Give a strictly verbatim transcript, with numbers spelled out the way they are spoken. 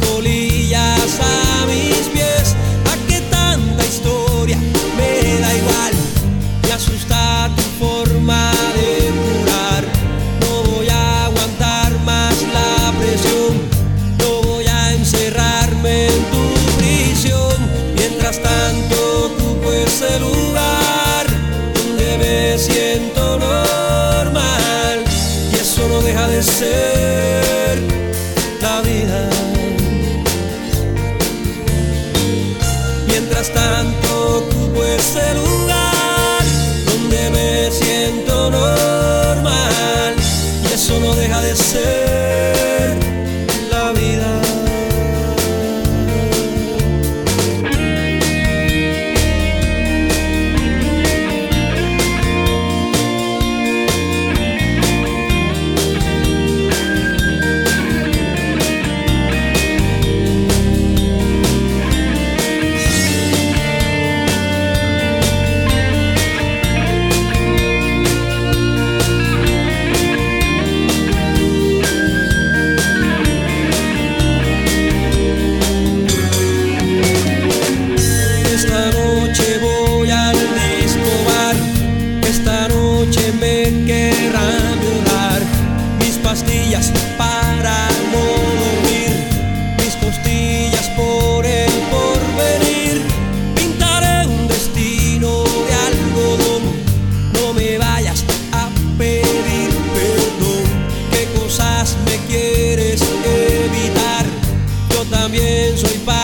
polillas a mis pies. ¿A qué tanta historia? Me da igual, me asusta tu forma de curar. No voy a aguantar más la presión, no voy a encerrarme en tu prisión. Mientras tanto ocupo ese lugar donde me siento normal, y eso no deja de ser la vida. Mientras tanto ocupo ese lugar donde me siento normal, y eso no deja de ser la vida. Esta noche voy al disco bar, esta noche me querrán violar. Mis pastillas para no dormir, mis costillas por el porvenir. Pintaré un destino de algodón, no me vayas a pedir perdón. ¿Qué cosas me quieres evitar? Yo también soy para